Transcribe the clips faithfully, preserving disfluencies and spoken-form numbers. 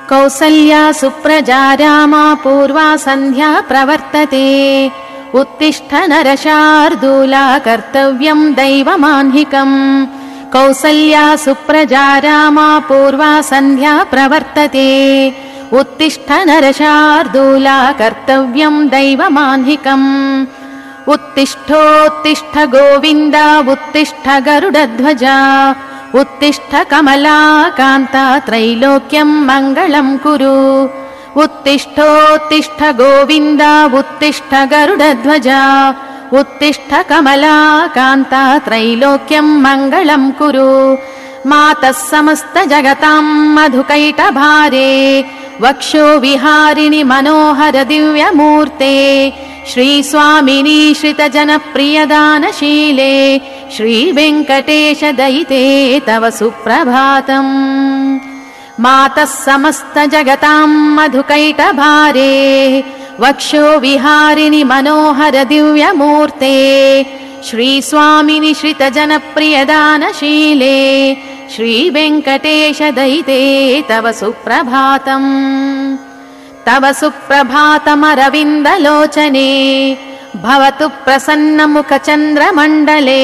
कौसल्या सुप्रजा रामा पूर्वा सन्ध्या प्रवर्तते उत्तिष्ठ नरशार्दूला कर्तव्यं दैवमाह्निकम् कौसल्या सुप्रजा रामा पूर्वा सन्ध्या प्रवर्तते उत्तिष्ठ नरशार्दूला कर्तव्यं दैवमाह्निकम् उत्तिष्ठोत्तिष्ठ गोविन्द उत्तिष्ठ गरुडध्वजा उत्तिष्ठ कमलाकान्ता त्रैलोक्यं मङ्गलं कुरु उत्तिष्ठोत्तिष्ठ गोविन्द उत्तिष्ठ गरुडध्वजा उत्तिष्ठ कमलाकान्ता त्रैलोक्यं मङ्गलं कुरु मातः समस्त जगतां मधुकैटभारे वक्षो विहारिणि मनोहर दिव्यमूर्ते श्रीस्वामिनी श्रितजनप्रियदानशीले श्रीवेङ्कटेश दयिते तव सुप्रभातम् मातः समस्त जगतां मधुकैटभारे वक्षो विहारिणि मनोहर दिव्यमूर्ते श्रीस्वामिनि श्रितजनप्रियदानशीले श्रीवेङ्कटेश दयिते तव सुप्रभातम् तव सुप्रभातमरविन्दलोचने भवतु प्रसन्नमुखचन्द्रमण्डले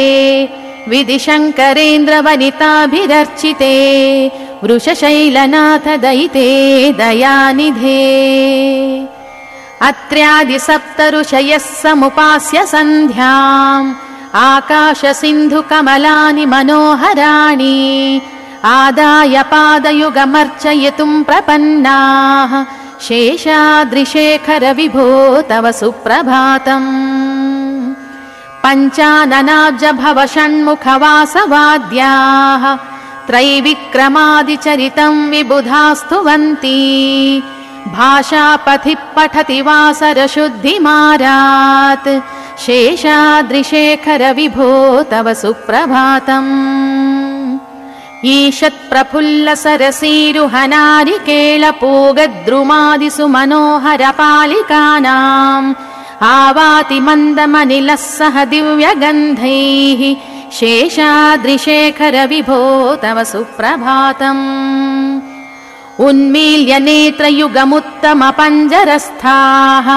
विधिशङ्करेन्द्रवनिताभिरर्चिते वृषशैलनाथ दयिते दयानिधे अत्र्यादिसप्तऋषयः समुपास्य सन्ध्याम् आकाशसिन्धुकमलानि मनोहराणि आदाय पादयुगमर्चयितुं प्रपन्नाः शेषाद्रिशेखर विभो तव सुप्रभातम् पञ्चाननाब्ज भव षण्मुखवासवाद्याः त्रैविक्रमादिचरितं विबुधास्तुवन्ति भाषापथिः पठति वासरशुद्धिमारात् शेषाद्रिशेखर विभो तव सुप्रभातम् ईषत्प्रफुल्ल सरसीरुहनारिकेळपूगद्रुमादिसु मनोहर पालिकानाम् आवाति मन्दमनिलः सह दिव्यगन्धैः शेषाद्रिशेखर विभो तव सुप्रभातम् उन्मील्य नेत्रयुगमुत्तमपञ्जरस्थाः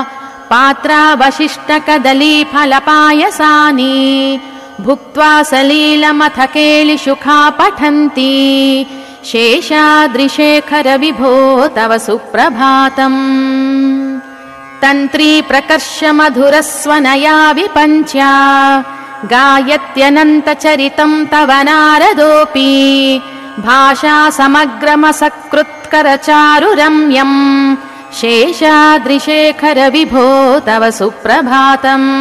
पात्रावशिष्टकदलीफलपायसानि भुक्त्वा सलीलमथ केलिशुखा पठन्ति शेषाद्रिशेखर विभो तव सुप्रभातम् तन्त्री प्रकर्ष मधुरस्वनया विपञ्च्या गायत्यनन्तचरितं तव नारदोऽपि भाषा समग्रमसकृत्करचारुरम्यम् शेषाद्रिशेखर विभो तव सुप्रभातम्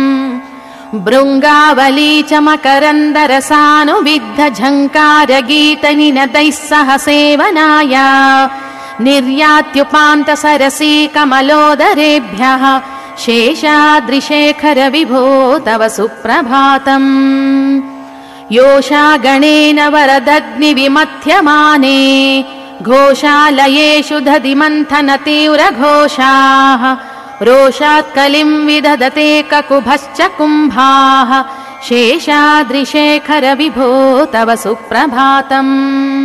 भृङ्गावली च मकरन्दरसानुविद्ध झङ्कारगीतनिनदैः सह सेवनाय निर्यात्युपान्त सरसी कमलोदरेभ्यः शेषाद्रिशेखर विभो तव सुप्रभातम् योषा गणेन वरदग्निविमथ्यमाने घोषालयेषु दधिमन्थन तीव्रघोषाः रोषात् कलिं विदधते ककुभश्च कुम्भाः शेषाद्रिशेखर विभो तव सुप्रभातम्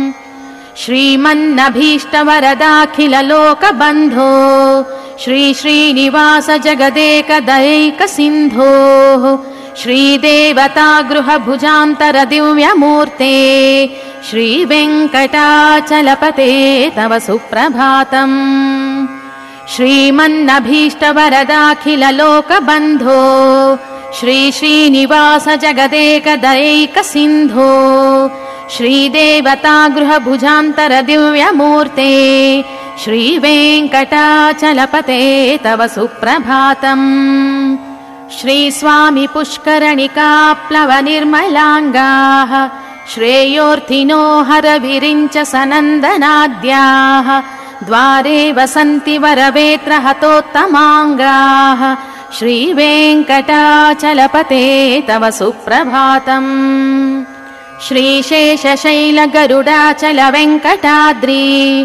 श्रीमन्नभीष्टवरदाखिललोकबन्धो श्री श्रीनिवास जगदेकदैकसिन्धोः श्रीदेवतागृहभुजान्तर दिव्यमूर्ते श्रीवेङ्कटाचलपते तव सुप्रभातम् श्रीमन्नभीष्टवरदाखिललोकबन्धो श्री श्रीनिवास जगदेकदैकसिन्धो श्रीदेवतागृहभुजान्तर दिव्यमूर्ते श्रीवेङ्कटाचलपते तव सुप्रभातम् श्रीस्वामि पुष्करणिकाप्लवनिर्मलाङ्गाः श्रेयोर्थिनो हरविरिञ्च सनन्दनाद्याः द्वारे वसन्ति वरवेत्रहतोत्तमाङ्गाः श्रीवेङ्कटाचलपते तव सुप्रभातम् श्रीशेषशैलगरुडाचलवेङ्कटाद्रि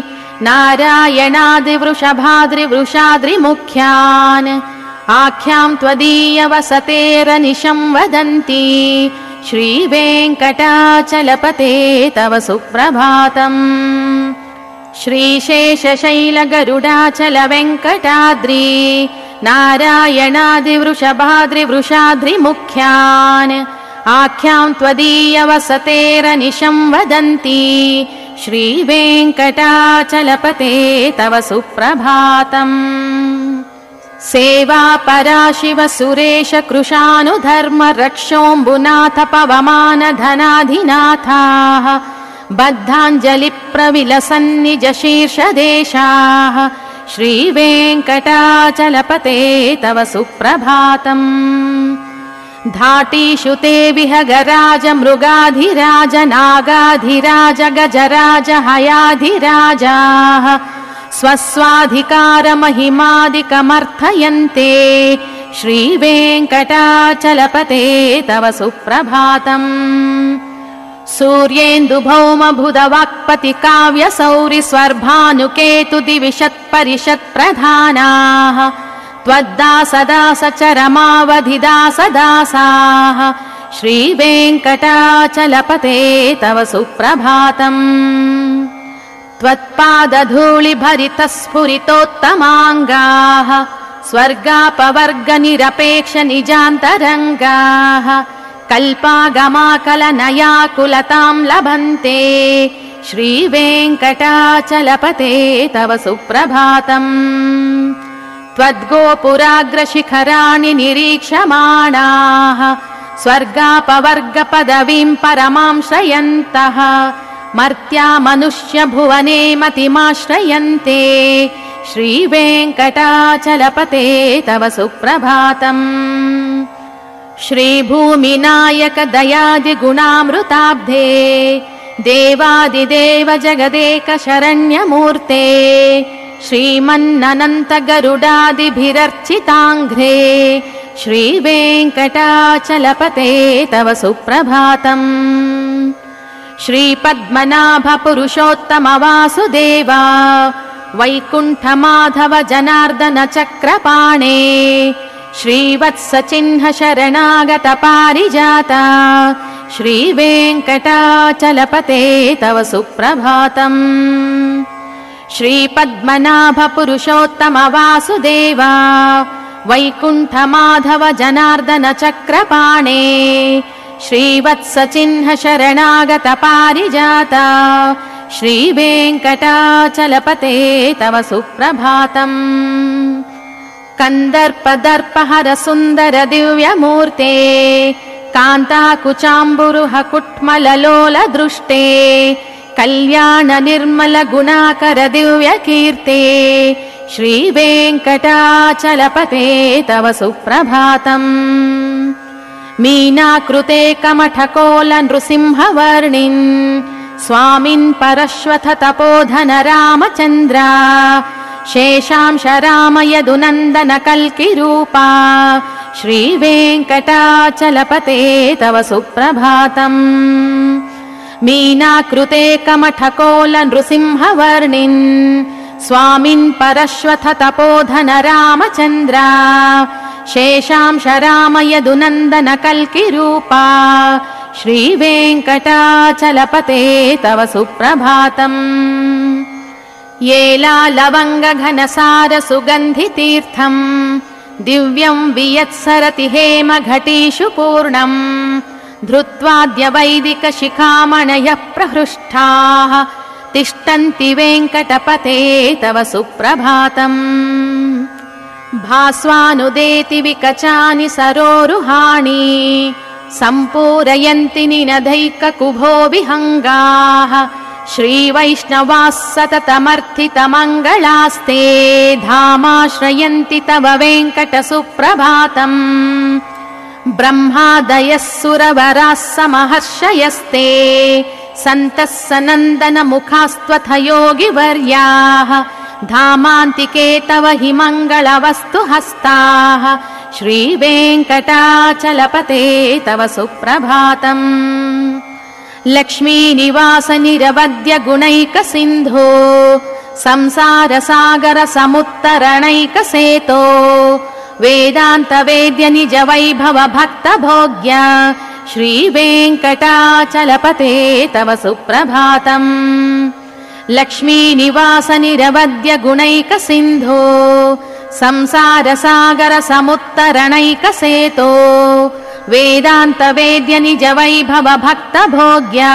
नारायणादिवृषभाद्रिवृषाद्रिमुख्यान् आख्यां त्वदीयवसतेरनिशं वदन्ति श्रीवेङ्कटाचलपते तव सुप्रभातम् श्रीशेषशैलगरुडाचलवेङ्कटाद्रि नारायणादिवृषभाद्रिवृषाद्रिमुख्यान् आख्यां त्वदीयवसतेरनिशं वदन्ति श्रीवेङ्कटाचलपते तव सुप्रभातम्। सेवा पराशिव सुरेश कृशानुधर्म रक्षोऽम्बुनाथ पवमान धनाधिनाथाः बद्धाञ्जलिप्रविलसन्निज शीर्षदेशाः श्रीवेङ्कटाचलपते तव सुप्रभातम्। धाटीषु ते विहगराज मृगाधिराज नागाधिराज गजराज हयाधिराजाः स्वस्वाधिकारमहिमादिकमर्थयन्ते श्रीवेङ्कटाचलपते तव सुप्रभातम्। सूर्येन्दुभौमभुधवाक्पति काव्यसौरि स्वर्भानुकेतु दिविशत्परिषत्प्रधानाः त्वद्दासदासचरमावधिदासदासाः श्रीवेङ्कटाचलपते तव सुप्रभातम्। त्वत्पादधूलिभरितस्फुरितोत्तमाङ्गाः स्वर्गापवर्गनिरपेक्षनिजान्तरङ्गाः कल्पागमाकलनयाकुलतां लभन्ते श्रीवेङ्कटाचलपते तव सुप्रभातम्। त्वद्गोपुराग्रशिखराणि निरीक्षमाणाः स्वर्गापवर्गपदवीं परमां श्रयन्तः मर्त्या मनुष्यभुवने मतिमाश्रयन्ते श्रीवेङ्कटाचलपते तव सुप्रभातम्। श्रीभूमिनायक दयादिगुणामृताब्धे देवादिदेव जगदेक शरण्यमूर्ते श्रीमन्ननन्त गरुडादिभिरर्चिताङ्घ्रे श्रीवेङ्कटाचलपते तव सुप्रभातम्। श्रीपद्मनाभ पुरुषोत्तम वासुदेवा वैकुण्ठमाधव जनार्दन चक्रपाणे श्रीवत्सचिह्न शरणागत पारिजाता श्रीवेङ्कटाचलपते तव सुप्रभातम्। श्रीपद्मनाभ पुरुषोत्तम वासुदेवा वैकुण्ठमाधव जनार्दन चक्रपाणे श्रीवत्सचिह्न शरणागत पारिजाता श्रीवेङ्कटाचलपते तव सुप्रभातम्। कन्दर्पदर्पहर सुन्दर दिव्यमूर्ते कान्ताकुचाम्बुरुह कुट्मललोल दृष्टे कल्याण निर्मल गुणाकर दिव्यकीर्ते श्रीवेङ्कटाचलपते तव सुप्रभातम्। मीनाकृते कमठकोल नृसिंहवर्णिन् स्वामिन् परश्वथ तपोधन रामचन्द्रा शेषांश राम यदुनन्दन कल्किरूपा श्रीवेङ्कटाचलपते तव सुप्रभातम्। मीनाकृते कमठकोल नृसिंहवर्णिन् स्वामिन् परश्वथ तपोधन रामचन्द्रा शेषांश राम यदुनन्दन कल्किरूपा श्रीवेङ्कटाचलपते तव सुप्रभातम्। येला लवङ्ग घनसार सुगन्धितीर्थम् दिव्यं वियत्सरति हेम घटीषु पूर्णम् धृत्वाद्य वैदिक शिखामणयः प्रहृष्टाः तिष्ठन्ति वेङ्कटपते तव सुप्रभातम्। भास्वानुदेति विकचानि सरोरुहाणि सम्पूरयन्ति निनदैककुभो विहङ्गाः श्रीवैष्णवाः सततमर्थितमङ्गलास्ते धामाश्रयन्ति तव वेङ्कट सुप्रभातम्। ब्रह्मादयः सुरवराः समहर्षयस्ते सन्तः सनन्दन मुखास्त्वथ योगिवर्याः धामान्तिके तव हि मङ्गलवस्तु हस्ताः श्रीवेङ्कटाचलपते तव सुप्रभातम्। लक्ष्मीनिवास निरवद्य गुणैक सिन्धो संसार सागर समुत्तरणैक सेतो वेदान्त वेद्य निज वैभव भक्त भोग्य श्रीवेङ्कटाचलपते तव सुप्रभातम्। लक्ष्मीनिवास निरवद्य गुणैकसिन्धो संसारसागरसमुत्तरणैकसेतो वेदान्तवेद्य निज वैभव भक्तभोग्या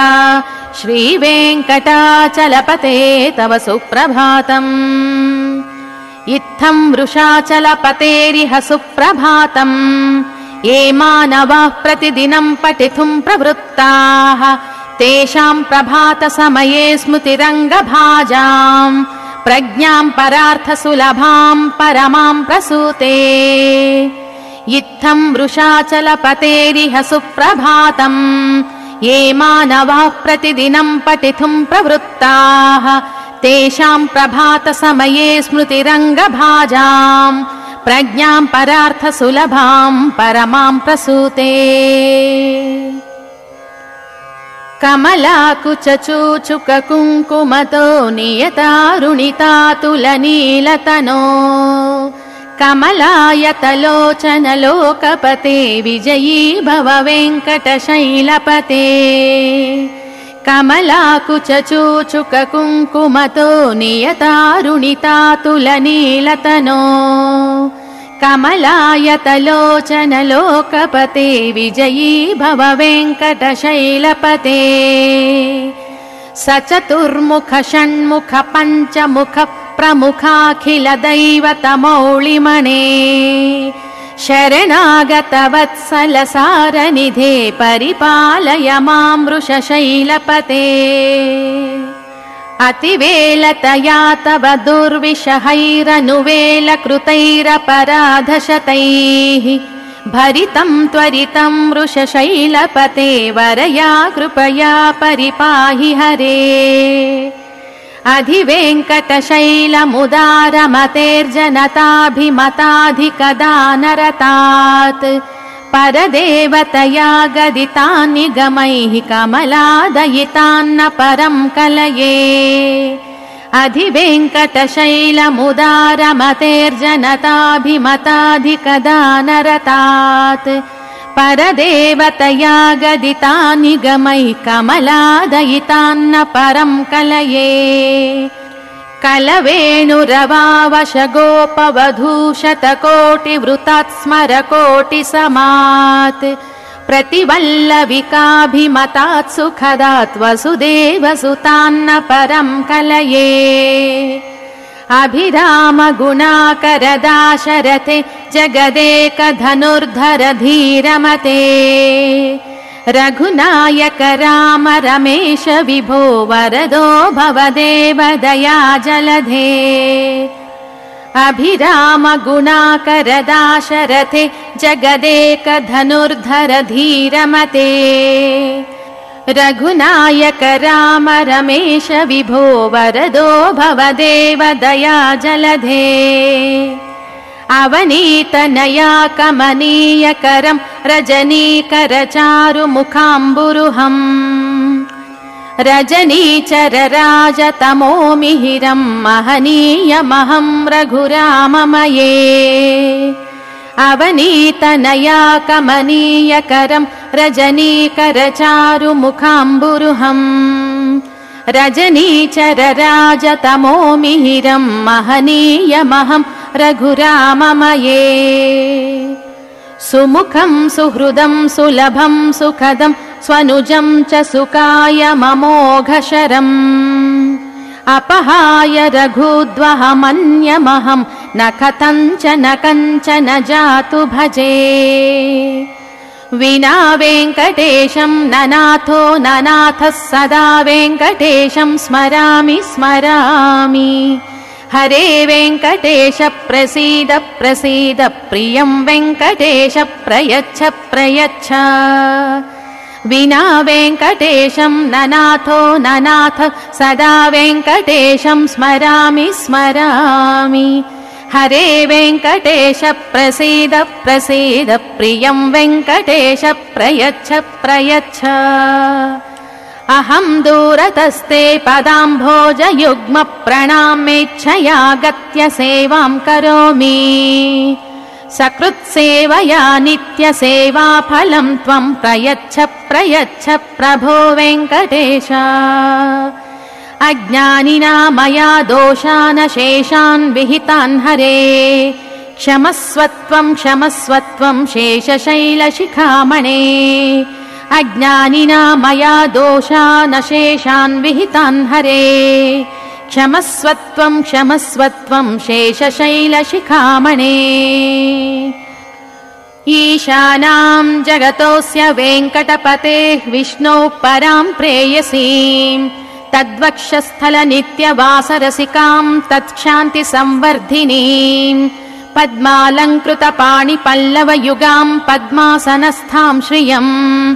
श्रीवेङ्कटाचलपते तव सुप्रभातम्। इत्थं वृषाचलपतेरिह सुप्रभातम् ये मानवाः प्रतिदिनं पठितुं प्रवृत्ताः तेषां प्रभातसमये स्मृतिरङ्गभाजाम् प्रज्ञां परार्थसुलभां परमां प्रसूते। इत्थं वृषाचलपतेरिह सुप्रभातम् ये मानवाः प्रतिदिनं पठितुं प्रवृत्ताः तेषां प्रभातसमये स्मृतिरङ्गभाजाम् प्रज्ञां परार्थसुलभां परमां प्रसूते। कमलाकुचूचुककुङ्कुमतो नियतारुणितातुलनीलतनो कमलायतलोचनलोकपते विजयी भव वेङ्कटशैलपते। कमलाकुचूचुककुङ्कुमतो नियतारुणितातुलनीलतनो कमलायतलोचनलोकपते विजयी भव वेङ्कटशैलपते। स चतुर्मुख षण्मुख पञ्चमुख प्रमुखाखिल दैवतमौळिमणे शरणागत वत्सल सारनिधे परिपालय मां वृषशैलपते। अतिवेलतया तव दुर्विषहैरनुवेलकृतैरपराधशतैः भरितं त्वरितं वृषशैलपते वरया कृपया परिपाहि हरे। अधिवेङ्कटशैलमुदारमतेर्जनताभिमताधिकदानरतात् परदेवतया गदितान् निगमैः कमलादयितान्न परं कलये। अधिवेङ्कटशैलमुदारमतेर्जनताभिमताधिकदानरतात् परदेवतया गदितान् निगमैः कमलादयितान्न परं कलये। कलवेणुरवावशगोपवधूशतकोटिवृतात् स्मरकोटिसमात् प्रतिवल्लविकाभिमतात् सुखदात् वसुदेवसुतान्न परं कलये। अभिरामगुणाकरदाशरथे जगदेकधनुर्धर धीरमते रघुनायक राम रमेश विभो वरदो भवदेव दया जलधे। अभिरामगुणाकरदाशरथे जगदेकधनुर्धर धीरमते रघुनायक राम रमेश विभो वरदो भवदेव दया जलधे। अवनीतनया कमनीयकरं रजनीकरचारुमुखाम्बुरुहम् रजनीचरराजतमोमिहिरं महनीयमहं रघुराममये। अवनीतनया कमनीयकरं रजनीकरचारुमुखाम्बुरुहम् रजनीचरराजतमोमिहिरं महनीयमहं रघुराममये। सुमुखं सुहृदं सुलभं सुखदं स्वनुजं च सुकायममोघशरम् अपहाय रघुद्वहमन्यमहं न कथञ्चन कञ्चन जातु भजे। विना वेङ्कटेशं ननाथो ननाथः सदा वेङ्कटेशं स्मरामि स्मरामि। हरे वेङ्कटेश प्रसीद प्रसीद प्रियं वेङ्कटेश प्रयच्छ प्रयच्छ। विना वेङ्कटेशं ननाथो ननाथ सदा वेङ्कटेशं स्मरामि स्मरामि। हरे वेङ्कटेश प्रसीद प्रसीद प्रियं वेङ्कटेश प्रयच्छ प्रयच्छ। अहं दूरतस्ते पदाम्भोजयुग्म प्रणामेच्छया गत्य सेवां करोमि। सकृत्सेवया नित्यसेवाफलं त्वं प्रयच्छ प्रयच्छ प्रभो वेङ्कटेश। अज्ञानिना मया दोषान् शेषान् विहितान् हरे क्षमस्वत्वं क्षमस्वत्वं शेषशैलशिखामणे अज्ञानिना मया दोषान् शेषान् विहितान् हरे क्षमस्वत्वं क्षमस्वत्वं शेषशैलशिखामणे ईशानां जगतोऽस्य वेङ्कटपतेः विष्णोः परां प्रेयसीम् तद्वक्षस्थलनित्यवासरसिकां तत्क्षान्तिसंवर्धिनीम् पद्मालङ्कृतपाणिपल्लवयुगां पद्मासनस्थां श्रियम्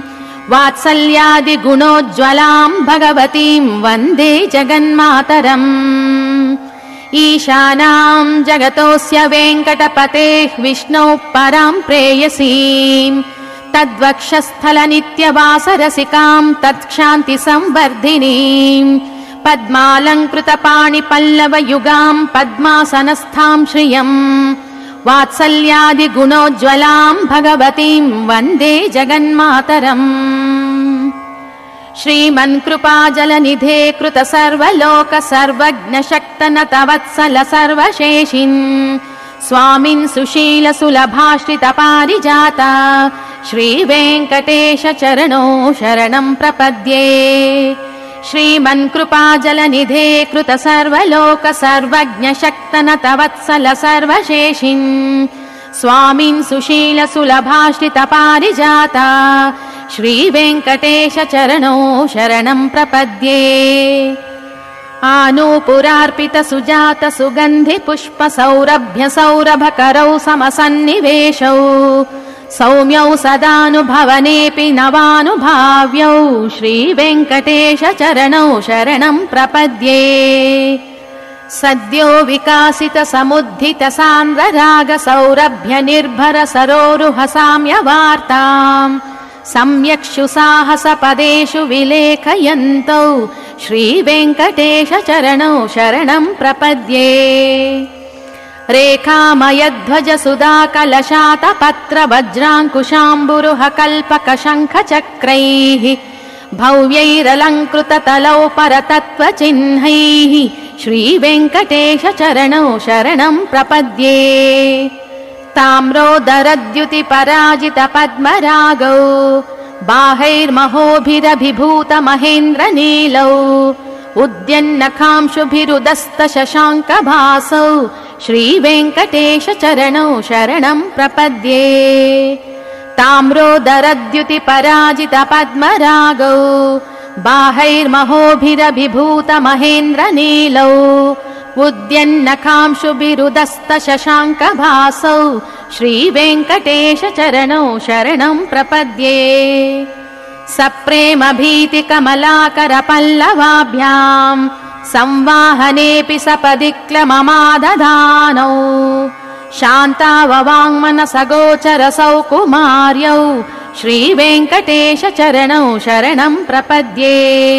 वात्सल्यादिगुणोज्ज्वलां भगवतीं वन्दे जगन्मातरम् ईशानां जगतोऽस्य वेङ्कटपतेः विष्णोः परां प्रेयसीम् तद्वक्षस्थलनित्यवासरसिकां तत्क्षान्तिसंवर्धिनीम् पद्मालङ्कृतपाणिपल्लवयुगां पद्मासनस्थां श्रियम् वात्सल्यादिगुणोज्ज्वलां भगवतीं वन्दे जगन्मातरम् श्रीमन्कृपाजलनिधे कृत सर्वलोक सर्वज्ञशक्तनतवत्सल सर्वशेषिन् स्वामिन् सुशील सुलभाश्रित पारिजाता श्रीवेङ्कटेश चरणो शरणं प्रपद्ये श्रीमन्कृपाजलनिधे कृत सर्वलोक सर्वज्ञशक्तनतवत्सल सर्वशेषिन् स्वामिन् सुशील सुलभाश्रित पारिजाता श्रीवेङ्कटेश चरणो शरणं प्रपद्ये आनूपुरार्पित सुजात सुगन्धि पुष्प सौरभ्य सौरभकरौ समसन्निवेशौ सौम्यौ सदानुभवनेऽपि नवानुभाव्यौ श्रीवेङ्कटेश चरणौ शरणं प्रपद्ये सद्यो विकासित समुद्धित सान्द्र राग सौरभ्य निर्भर सरोरुह साम्यवार्ताम् सम्यक्षु साहस पदेषु विलेखयन्तौ श्रीवेङ्कटेश चरणौ शरणं प्रपद्ये रेखामयध्वज सुधाकलशात पत्र वज्राङ्कुशाम्बुरुह कल्पक शङ्ख चक्रैः भव्यैरलङ्कृत तलौ परतत्त्वचिह्नैः श्रीवेङ्कटेश चरणौ शरणं प्रपद्ये ताम्रोदरद्युति पराजित पद्मरागौ बाहैर्महोभिरभिभूत महेन्द्र नीलौ उद्यन्नखांशुभिरुदस्त शशाङ्क भासौ श्रीवेङ्कटेश चरणौ शरणं प्रपद्ये ताम्रोदरद्युति पराजित पद्मरागौ बाहैर्महोभिरभिभूत महेन्द्र नीलौ उद्यन्नखांशुभिरुदस्त शशाङ्क भासौ श्रीवेङ्कटेश चरणौ शरणं प्रपद्ये सप्रेम भीति कमलाकर पल्लवाभ्यां संवाहनेऽपि सपदि क्लममादधानौ शान्ताववाङ्मनसगोचर सौकुमार्यौ श्रीवेङ्कटेश चरणौ शरणं प्रपद्ये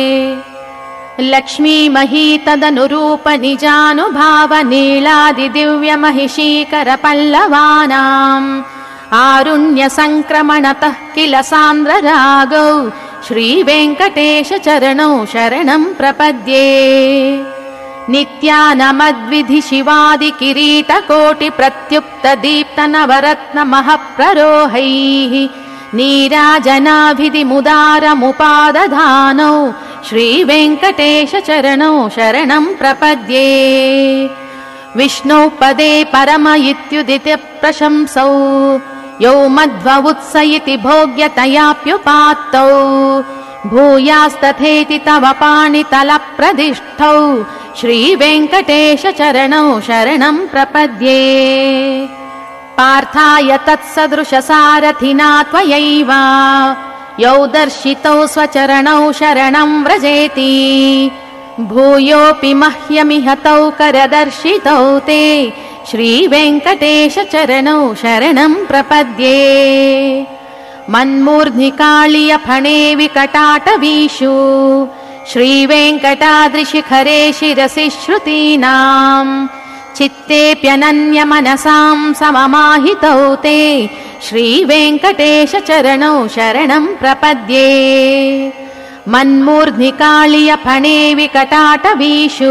लक्ष्मीमही तदनुरूप निजानुभाव नीलादि दिव्य महिषीकर पल्लवानाम् आरुण्य संक्रमणतः किल सान्द्र रागौ श्रीवेङ्कटेश चरणौ शरणं प्रपद्ये नित्यानमद्विधि शिवादि किरीट कोटि प्रत्युक्त दीप्त नवरत्न महप्ररोहैः नीराजनाभिधि मुदारमुपादधानौ श्रीवेङ्कटेश चरणौ शरणं प्रपद्ये विष्णौ पदे परम इत्युदित प्रशंसौ यौ मध्व उत्स इति भोग्यतयाप्युपात्तौ भूयास्तथेति तव पाणितलप्रदिष्ठौ श्रीवेङ्कटेश चरणौ शरणं प्रपद्ये पार्थाय तत्सदृशसारथिना त्वयैव यौ दर्शितौ स्वचरणौ शरणं व्रजेति भूयोऽपि मह्यमिह तौ करदर्शितौ ते श्रीवेङ्कटेश चरणौ शरणं प्रपद्ये मन्मूर्ध्नि काळिय फणे विकटाटवीषु श्रीवेङ्कटाद्रिशिखरे शिरसि श्रुतीनाम् चित्तेऽप्यनन्य मनसां सममाहितौ ते श्रीवेङ्कटेश चरणौ शरणं प्रपद्ये मन्मूर्ध्निकाळियफणे विकटाटवीषु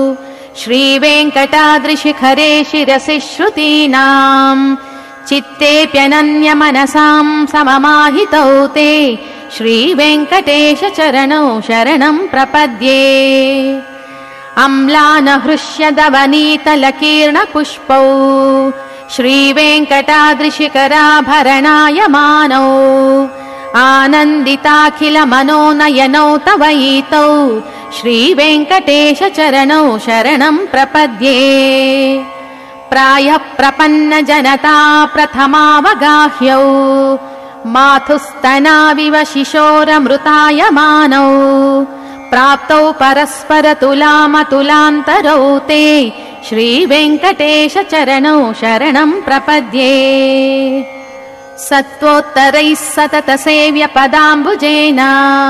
श्रीवेङ्कटाद्रिशिखरे शिरसि श्रुतीनाम् चित्तेऽप्यनन्यमनसाम् सममाहितौ ते श्रीवेङ्कटेश चरणौ शरणम् प्रपद्ये। अम्लानहृष्यदवनीतलकीर्णपुष्पौ श्रीवेङ्कटाद्रिशिखराभरणायमानौ आनन्दिताखिलमनोनयनौ तवयितौ श्रीवेङ्कटेश चरणौ शरणम् प्रपद्ये। प्रायः प्रपन्नजनता प्रथमावगाह्यौ मातुस्तनाविव शिशोरमृतायमानौ प्राप्तौ परस्परतुलामतुलान्तरौ ते श्रीवेङ्कटेश चरणौ शरणम् प्रपद्ये। सत्त्वोत्तरैः सततसेव्यपदाम्बुजेन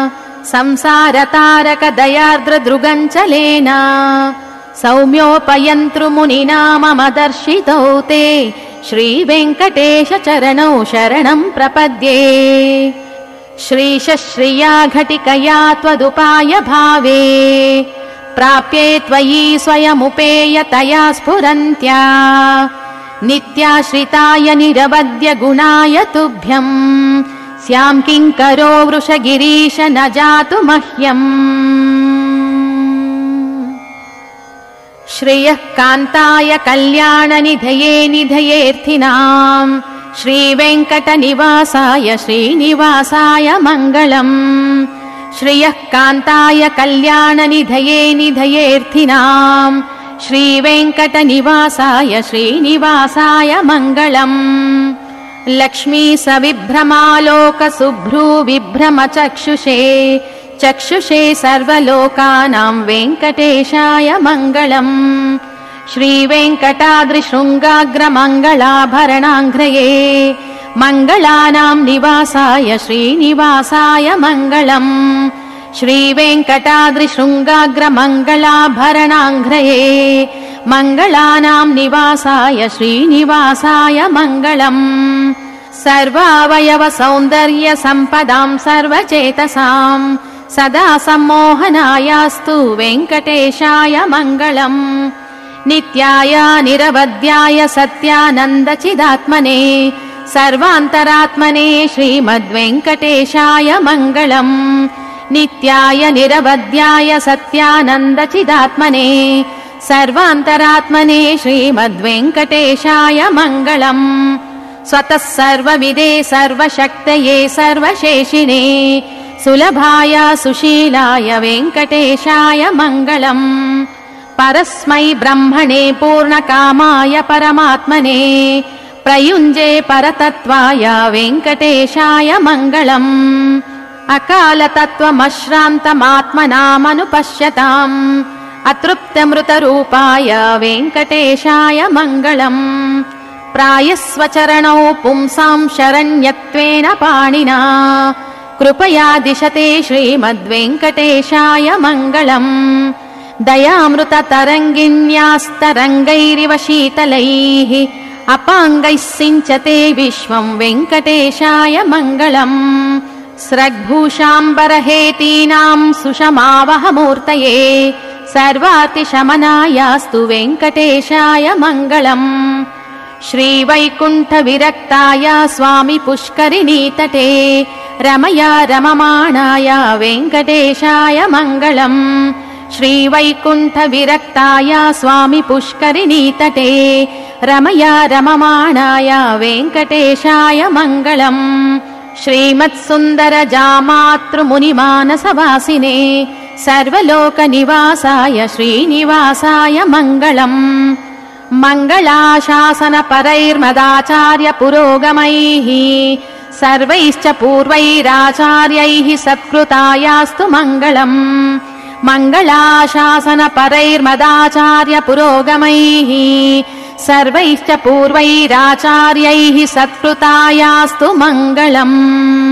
संसारतारकदयार्द्रदृगञ्चलेन सौम्योपयन्तृमुनिना मम दर्शितौ ते श्रीवेङ्कटेश चरणौ शरणम् प्रपद्ये। श्रीशश्रिया घटिकया त्वदुपाय भावे प्राप्ये त्वयि स्वयमुपेयतया स्फुरन्त्या नित्याश्रिताय निरवद्य गुणाय तुभ्यम् स्याम् किङ्करो वृषगिरीश न जातु मह्यम्। श्रियः कान्ताय कल्याणनिधये निधयेऽर्थिनाम् श्रीवेङ्कटनिवासाय श्रीनिवासाय मङ्गलम्। श्रियः कान्ताय कल्याणनिधये निधयेऽर्थिनाम् श्रीवेङ्कटनिवासाय श्रीनिवासाय मङ्गलम्। लक्ष्मी सविभ्रमालोकसुभ्रूविभ्रमचक्षुषे चक्षुषे सर्वलोकानाम् वेङ्कटेशाय मङ्गलम्। श्रीवेङ्कटाद्रिशृङ्गाग्रमङ्गलाभरणाङ्घ्रये मङ्गलानाम् निवासाय श्रीनिवासाय मङ्गलम्। श्रीवेङ्कटाद्रिशृङ्गाग्रमङ्गलाभरणाङ्घ्रये मङ्गलानाम् निवासाय श्रीनिवासाय मङ्गलम्। सर्वावयव सौन्दर्य सम्पदाम् सर्वचेतसाम् सदा सम्मोहनायास्तु वेङ्कटेशाय मङ्गलम्। नित्याय निरवध्याय सत्यानन्दचिदात्मने सर्वान्तरात्मने श्रीमद्वेङ्कटेशाय मङ्गलम्। नित्याय निरवध्याय सत्यानन्दचिदात्मने सर्वान्तरात्मने श्रीमद्वेङ्कटेशाय मङ्गलम्। स्वतः सर्वविदे सर्वशक्तये सर्वशेषिणे सुलभाय सुशीलाय वेङ्कटेशाय मङ्गलम्। परस्मै ब्रह्मणे पूर्णकामाय परमात्मने प्रयुञ्जे परतत्त्वाय वेङ्कटेशाय मङ्गलम्। अकालतत्त्वमश्रान्तमात्मनामनुपश्यताम् अतृप्तमृतरूपाय वेङ्कटेशाय मङ्गलम्। प्रायस्वचरणौ पुंसाम् शरण्यत्वेन पाणिना कृपया दिशते श्रीमद्वेङ्कटेशाय मङ्गलम्। दयामृततरङ्गिन्यास्तरङ्गैरिव शीतलैः अपाङ्गैः सिञ्चते विश्वम् वेङ्कटेशाय मङ्गलम्। स्रग्भूषाम्बरहेतीनाम् सुषमावहमूर्तये सर्वातिशमनायास्तु वेङ्कटेशाय मङ्गलम्। श्रीवैकुण्ठविरक्ताय स्वामि पुष्करिणीतटे रमया रममाणाय वेङ्कटेशाय मङ्गलम्। श्रीवैकुण्ठविरक्ताय स्वामि पुष्करिणीतटे रमया रममाणाय वेङ्कटेशाय मङ्गलम्। श्रीमत्सुन्दरजामातृमुनिमानसवासिने सर्वलोकनिवासाय श्रीनिवासाय मङ्गलम्। मङ्गलाशासनपरैर्मदाचार्य पुरोगमैः सर्वैश्च पूर्वैराचार्यैः सत्कृतायास्तु मङ्गलम्। मङ्गलाशासनपरैर्मदाचार्य पुरोगमैः सर्वैश्च पूर्वैराचार्यैः सत्कृतायास्तु मङ्गलम्।